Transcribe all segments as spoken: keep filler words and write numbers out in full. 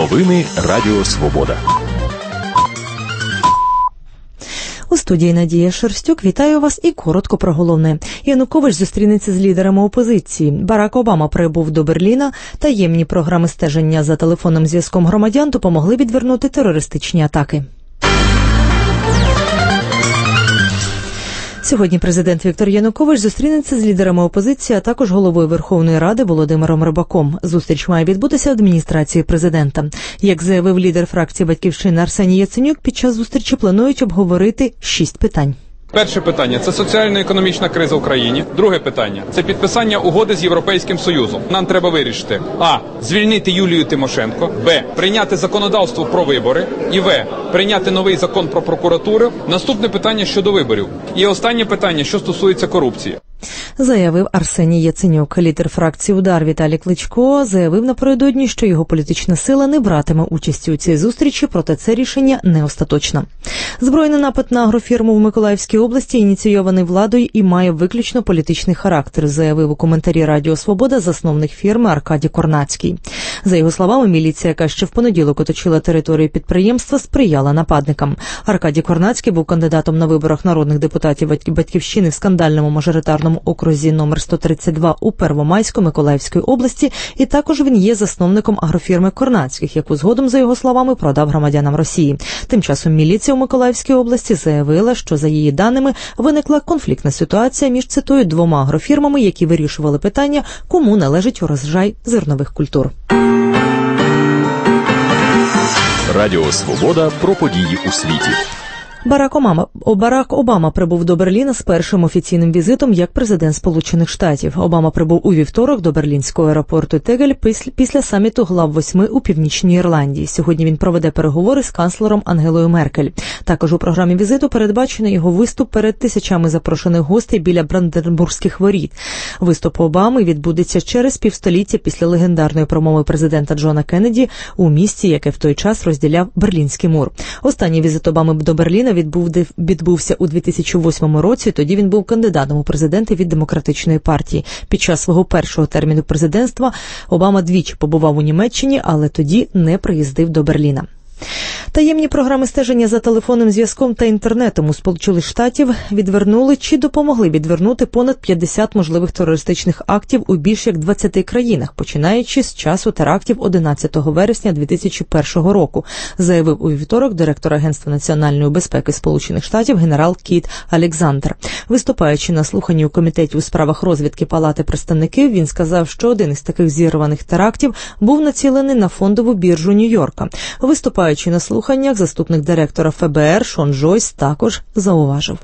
Новини Радіо Свобода. У студії Надія Шерстюк. Вітаю вас і коротко про головне. Янукович зустрінеться з лідерами опозиції. Барак Обама прибув до Берліна. Таємні програми стеження за телефонним зв'язком громадян допомогли відвернути терористичні атаки. Сьогодні президент Віктор Янукович зустрінеться з лідерами опозиції, а також головою Верховної Ради Володимиром Рибаком. Зустріч має відбутися в адміністрації президента. Як заявив лідер фракції «Батьківщина» Арсеній Яценюк, під час зустрічі планують обговорити шість питань. Перше питання – це соціально-економічна криза в Україні. Друге питання – це підписання угоди з Європейським Союзом. Нам треба вирішити: а. Звільнити Юлію Тимошенко, б. Прийняти законодавство про вибори, і в. Прийняти новий закон про прокуратуру. Наступне питання щодо виборів. І останнє питання, що стосується корупції. Заявив Арсеній Яценюк. Лідер фракції «Удар» Віталій Кличко заявив напередодні, що його політична сила не братиме участі у цій зустрічі, проте це рішення не остаточне. Збройний напад на агрофірму в Миколаївській області ініційований владою і має виключно політичний характер, заявив у коментарі Радіо Свобода засновник фірми Аркадій Корнацький. За його словами, міліція, яка ще в понеділок оточила територію підприємства, сприяла нападникам. Аркадій Корнацький був кандидатом на виборах народних депутатів «Батьківщини» в скандальному мажоритарному окрузі номер сто тридцять два у Первомайську Миколаївської області, і також він є засновником агрофірми Корнацьких, яку згодом, за його словами, продав громадянам Росії. Тим часом міліція у Миколаївській області заявила, що, за її даними, виникла конфліктна ситуація між, цитую, двома агрофірмами, які вирішували питання, кому належить урожай зернових культур. Радіо Свобода про події у світі. Барак Обама, Барак Обама прибув до Берліна з першим офіційним візитом як президент Сполучених Штатів. Обама прибув у вівторок до берлінського аеропорту Тегель після, після саміту глав восьми у Північній Ірландії. Сьогодні він проведе переговори з канцлером Ангелою Меркель. Також у програмі візиту передбачено його виступ перед тисячами запрошених гостей біля Бранденбурзьких воріт. Виступ Обами відбудеться через півстоліття після легендарної промови президента Джона Кеннеді у місті, яке в той час розділяв Берлінський мур. Останній візит Обами до Берліна відбувся у дві тисячі восьмому році, тоді він був кандидатом у президенти від Демократичної партії. Під час свого першого терміну президентства Обама двічі побував у Німеччині, але тоді не приїздив до Берліна. Таємні програми стеження за телефонним зв'язком та інтернетом у Сполучених Штатів відвернули чи допомогли відвернути понад п'ятдесят можливих терористичних актів у більш як двадцяти країнах, починаючи з часу терактів одинадцятого вересня дві тисячі першого року, заявив у вівторок директор Агентства національної безпеки Сполучених Штатів генерал Кіт Александр. Виступаючи на слуханні у Комітеті у справах розвідки Палати представників, він сказав, що один із таких зірваних терактів був націлений на фондову біржу Нью-Йорка. Виступаючи на слуханнях, заступник директора Ф Б Р Шон Джойс також зауважив.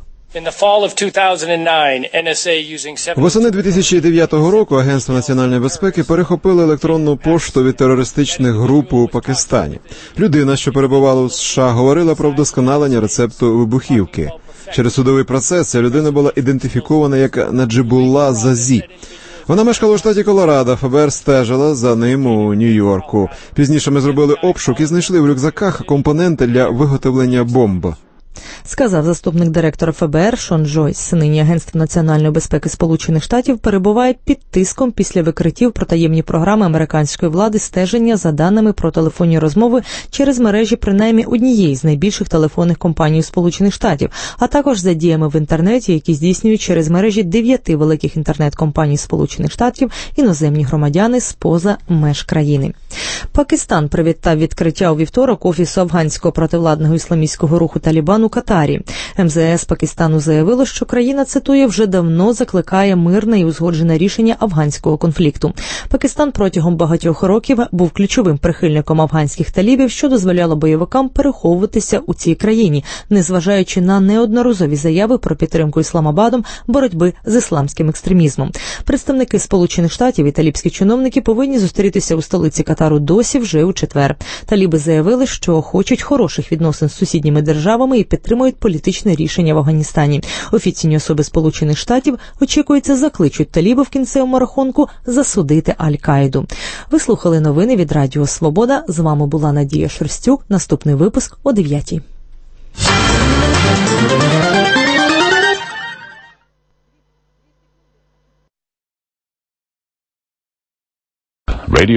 Восени дві тисячі дев'ятого року Агентство національної безпеки перехопило електронну пошту від терористичних груп у Пакистані. Людина, що перебувала у США, говорила про вдосконалення рецепту вибухівки. Через судовий процес ця людина була ідентифікована як Наджибулла Зазі. Вона мешкала у штаті Колорадо, Ф Б Р стежила за ним у Нью-Йорку. Пізніше ми зробили обшук і знайшли в рюкзаках компоненти для виготовлення бомб. Сказав заступник директора Ф Б Р Шон Джойс. Нині Агентство національної безпеки Сполучених Штатів перебуває під тиском після викриттів про таємні програми американської влади стеження за даними про телефонні розмови через мережі принаймні однієї з найбільших телефонних компаній Сполучених Штатів, а також за діями в інтернеті, які здійснюють через мережі дев'яти великих інтернет-компаній Сполучених Штатів іноземні громадяни з-поза меж країни. Пакистан привітав відкриття у вівторок офісу афганського противладного ісламістського руху «Талібан» у Катарі. Ем Зе Ес Пакистану заявило, що країна, цитую, вже давно закликає мирне і узгоджене рішення афганського конфлікту. Пакистан протягом багатьох років був ключовим прихильником афганських талібів, що дозволяло бойовикам переховуватися у цій країні, незважаючи на неодноразові заяви про підтримку Ісламабадом боротьби з ісламським екстремізмом. Представники Сполучених Штатів і талібські чиновники повинні зустрітися у столиці Катару досі вже у четвер. Таліби заявили, що хочуть хороших відносин з сусідніми державами і підтримують політичне рішення в Афганістані. Офіційні особи Сполучених Штатів, очікується, закличуть талібів в кінцевому рахунку засудити Аль-Каїду. Ви слухали новини від Радіо Свобода. З вами була Надія Шерстюк. Наступний випуск о дев'ятій.